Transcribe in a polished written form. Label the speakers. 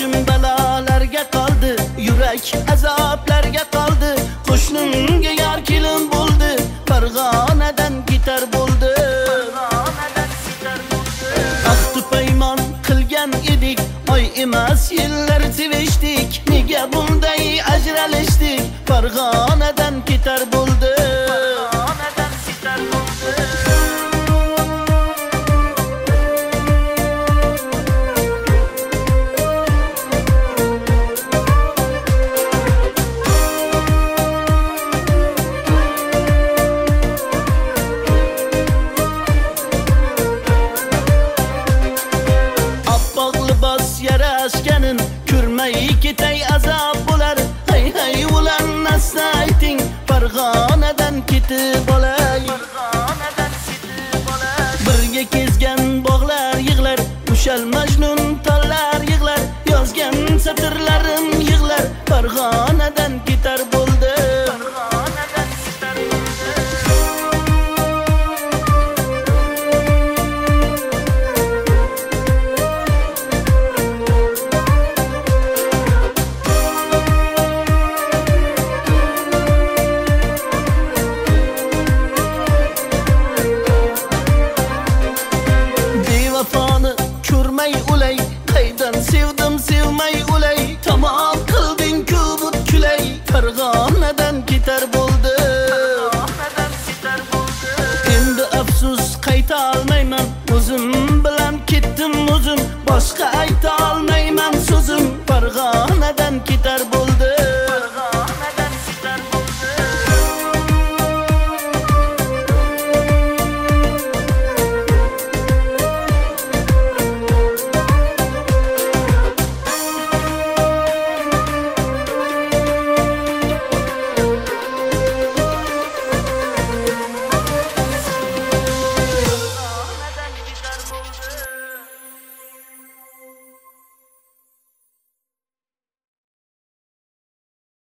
Speaker 1: boshim balolarga qoldi, yurak azoblarga qoldi. Qo'shnimga yor kelin bo'ldi, Farg'onadan ketar bo'ldi. Ahd paymon qilgan edik, oy emas yillar sevishdik. Nega bunday ajralishdik? Farg'onadan ketar bo'ldi. Yarashganin ko'rmay ketay azob bo'lar. Hay hay ulan nasna ayting, Farg'onadan ketib olay. Birga kezgan bog'lar yig'lar, Ushal Majnun tollar yig'lar. Yozgan satrlarim yig'lar, Farg'ona